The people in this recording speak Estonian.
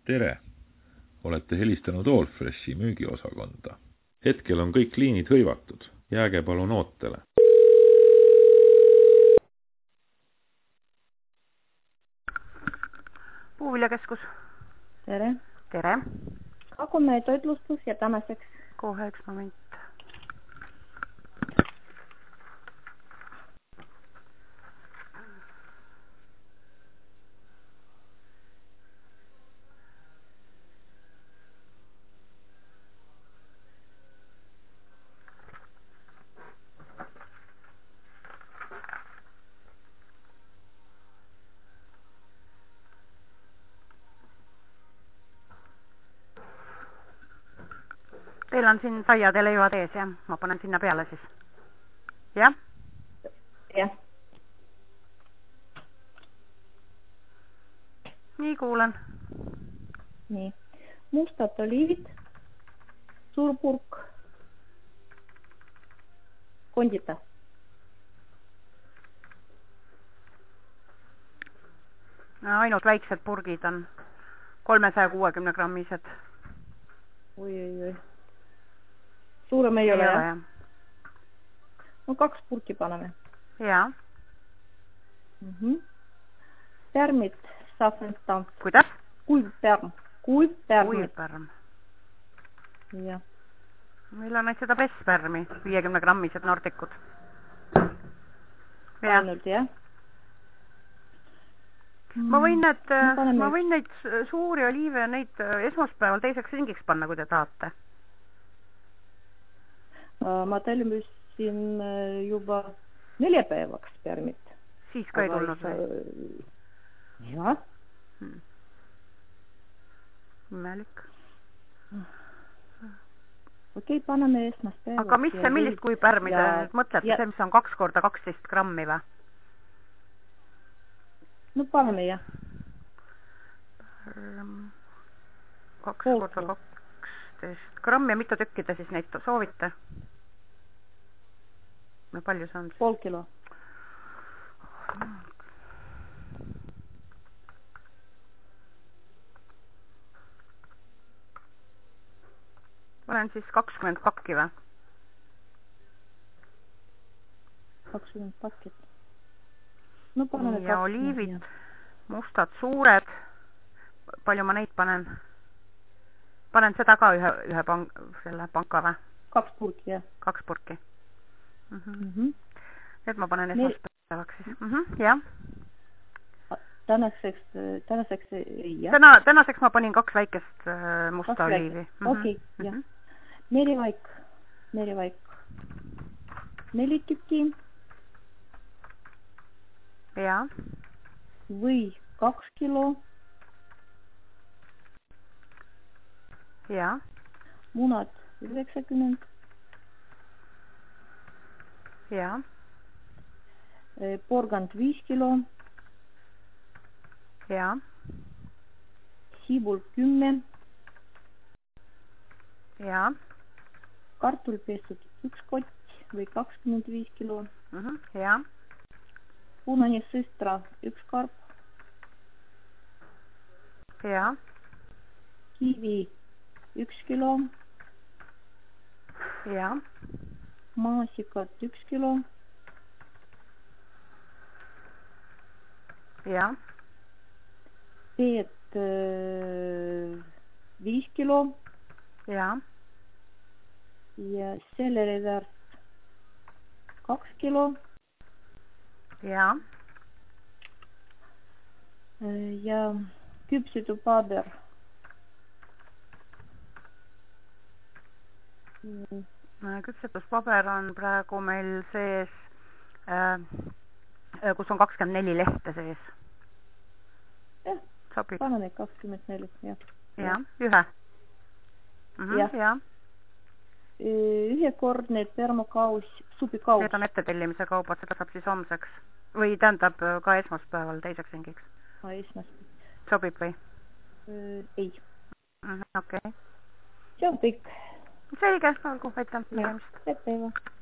Tere! Olete helistanud Allfreshi müügiosakonda. Hetkel on kõik liinid hõivatud. Jääge palun ootele. Puuviljakeskus. Tere. Tere. Kako on meie toitlustus ja tänaseks? Kohe üks moment. Teil on siin saiad ja leivad ees, jah? Ma panen sinna peale siis. Jah? Jah. Nii kuulen. Nii. Mustad oliivid, suur purk, kondita. No, ainult väiksed purgid on 360 grammised. Oi. Suurem ei ole, jah? No 2 purki paneme. Jaa. Pärmid, sahvenstamp. Kuidas? Kuivpärm. Kuivpärm. Jah. Meil on seda pesspärmi, 50 grammised nordikud. Ainult, jah? Ma võin neid suuri oliive ja neid esmaspäeval teiseks ringiks panna, kui te tahate. Ma tellisin juba 4 päevaks pärmit. Siis ka ei tulnud või? Jah. Imelik. Okei, paneme esmaspäevaks. Aga millist kuivpärmi te mõtlete? See, mis on 2 korda 12 grammi või? No paneme, jah. 2 korda 12 grammi ja mitu tükki te siis neid soovite? No palju see on? Pool kilo. Olen siis 20 pakki või? 20 pakit. No paneme ja 20, oliivid, mustad, suured. Palju ma neid panen? Panen seda ka ühe panka või? 2 purki, jah. 2 purki. Et ma panen esmaspäevaks siis. Jah. Tänaseks jah. Tänaseks ma panin 2 väikest musta oliivi. Okei, jah. Merivaik. 4 tükki. Jaa. Või 2 kilo. Jaa. Munad 90. Jaa. Porgand 5 kilo. Jaa. Sibul 10. Jaa. Kartulpestud 1 kott või 25 kilo. Jaa. Punane sõstra 1 karp. Jaa. Kivi 1 kilo. Jaa. Maasikad 1 kilo. Jaa. Peet 5 kilo. Jaa. Ja sellerivärt 2 kilo. Jaa. Ja küpsitupaber. Küpsetuspaber on praegu meil sees, kus on 24 lehte sees. Jah, sobib. Paneme 24, jah. Jah, ühe. Jah. Ühekordne termokaus, supikaus. Need on ettetellimise kaubad, seda saab siis homseks. Või tähendab ka esmaspäeval teiseks ringiks. Esmaspäeval. Sobib või? Ei. Okei. See on kõik. Selge, olgu, aitäh. Päeva.